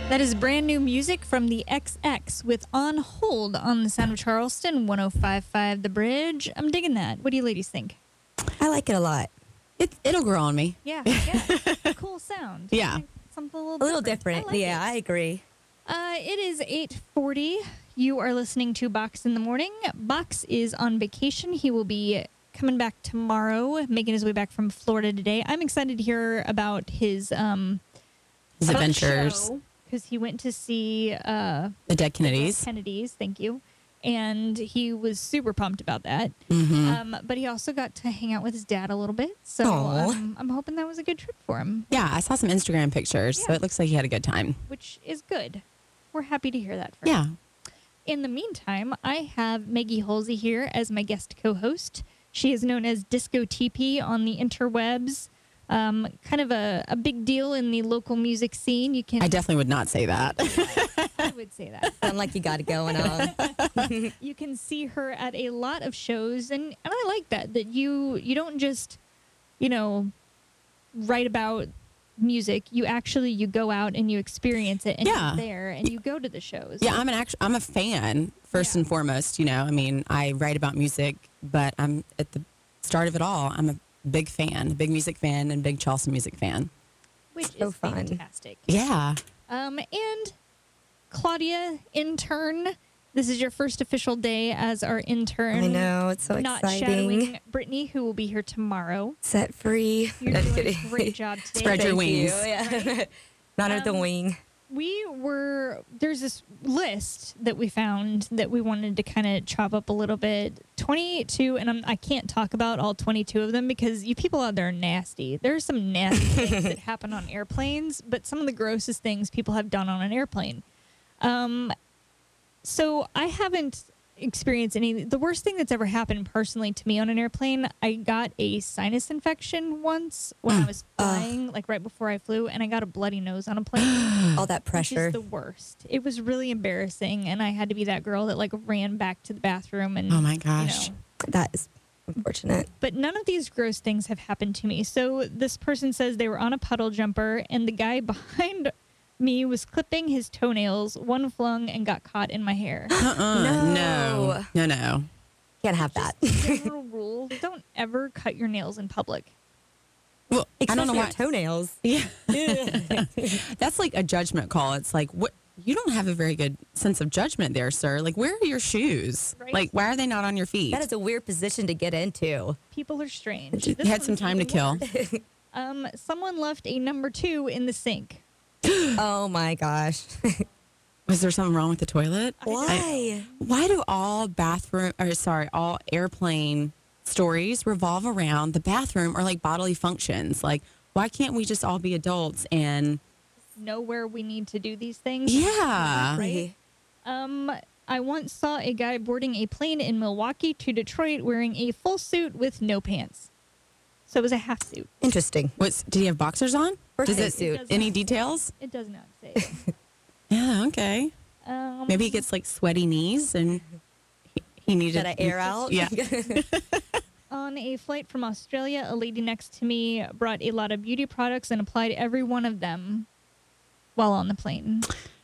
That is brand new music from the XX with On Hold on the Sound of Charleston, 105.5 The Bridge. I'm digging that. What do you ladies think? I like it a lot. It'll grow on me. Yeah. Cool sound. Yeah. Something A little different. I like Yeah, it. I agree. It is 8:40. You are listening to Box in the Morning. Box is on vacation. He will be coming back tomorrow, making his way back from Florida today. I'm excited to hear about his adventures. Because he went to see The Dead Kennedys. Kennedys, thank you. And he was super pumped about that. But he also got to hang out with his dad a little bit. So I'm hoping that was a good trip for him, Yeah, I saw some Instagram pictures, so Yeah. it looks like he had a good time. which is good. We're happy to hear that for Yeah. him. In the meantime, I have Maggie Halsey here as my guest co-host. She is known as Disco TP on the interwebs. Kind of a big deal in the local music scene. You can I definitely would not say that. I would say that. Sound like you got it going on. You can see her at a lot of shows, and I like that you don't just, write about music. You go out and you experience it, and Yeah. you're there and you go to the shows. Yeah, I'm a fan first and foremost. I mean, I write about music, but I'm at the start of it all. I'm a big fan, a big music fan, and big Charleston music fan. Which So is fun. fantastic. Yeah. And Claudia, intern, this is your first official day as our intern. I know, it's so Not exciting. shadowing Brittany, who will be here tomorrow. Set free. You're No, just doing a kidding. great job today. Spread your Thank you. wings. Yeah. Not at the wing. There's this list that we found that we wanted to kind of chop up a little bit. 22, and I can't talk about all 22 of them because you people out there are nasty. There are some nasty things that happen on airplanes, but some of the grossest things people have done on an airplane. So I haven't experienced any. The worst thing that's ever happened personally to me on an airplane, I got a sinus infection once when I was flying, like right before I flew, and I got a bloody nose on a plane. All that Which pressure. is the worst. It was really embarrassing, and I had to be that girl that like ran back to the bathroom and Oh my gosh. That is unfortunate. But none of these gross things have happened to me. So this person says they were on a puddle jumper, and the guy behind me was clipping his toenails. One flung and got caught in my hair. No. Can't have that. General rule: don't ever cut your nails in public. Well, I don't know Especially why. your toenails. Yeah. That's like a judgment call. It's like, what? You don't have a very good sense of judgment there, sir. Like, where are your shoes? Right. Like, why are they not on your feet? That is a weird position to get into. People are strange. You This had some one's time to even kill. worse. Someone left a number 2 in the sink. Oh my gosh. Was there something wrong with the toilet? Why? Why do all all airplane stories revolve around the bathroom or like bodily functions? Like, why can't we just all be adults and Know where we need to do these things. yeah. Right? I once saw a guy boarding a plane in Milwaukee to Detroit wearing a full suit with no pants. So it was a half suit. Interesting. Did he have boxers on? Birthday Does it suit. any details? It does not say. Yeah, okay. Maybe he gets like sweaty knees and he needed Should I air out? Yeah. On a flight from Australia, a lady next to me brought a lot of beauty products and applied every one of them while on the plane.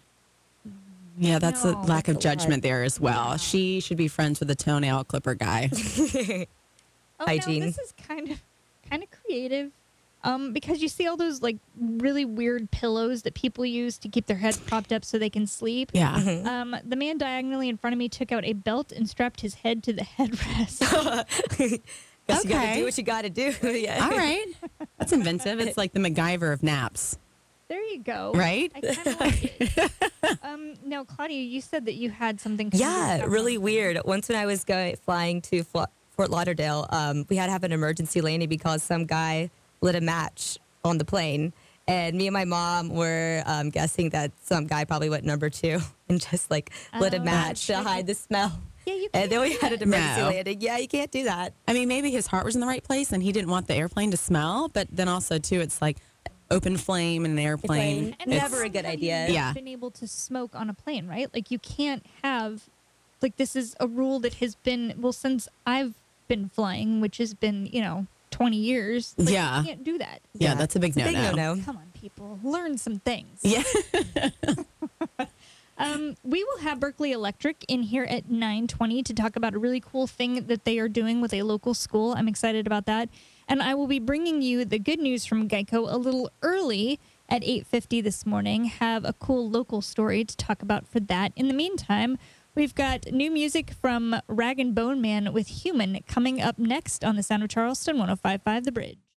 Yeah, that's a No, lack of that's a lot. judgment there as well. She should be friends with the toenail clipper guy. Oh, Hygiene. No, this is kind of creative. Because you see all those like really weird pillows that people use to keep their heads propped up so they can sleep. Yeah. The man diagonally in front of me took out a belt and strapped his head to the headrest. Guess you gotta Okay. do what you gotta do. Yeah. All right. That's inventive. It's like the MacGyver of naps. There you go. Right? I kind of like it. Now, Claudia, you said that you had something. kind of Yeah, happen. really weird. Once when I was flying to Fort Lauderdale, we had to have an emergency landing because some guy lit a match on the plane. And me and my mom were guessing that some guy probably went number 2 and just like lit a Oh, match to hide the smell. Yeah, you And then we can't had do an emergency No. landing. Yeah, you can't do that. I mean, maybe his heart was in the right place and he didn't want the airplane to smell, but then also too, it's like open flame in an airplane. And Never how a good have idea. You Yeah. been able to smoke on a plane, right? Like you can't have, like this is a rule that has been since I've been flying, which has been 20 years. Like, Yeah. you can't do that. Yeah, that's a big It's a big no-no. no-no. Come on, people, learn some things. Yeah. we will have Berkeley Electric in here at 9:20 to talk about a really cool thing that they are doing with a local school. I'm excited about that. And I will be bringing you the good news from Geico a little early at 8:50 this morning. Have a cool local story to talk about for that. In the meantime, we've got new music from Rag and Bone Man with Human coming up next on the Sound of Charleston 105.5 The Bridge.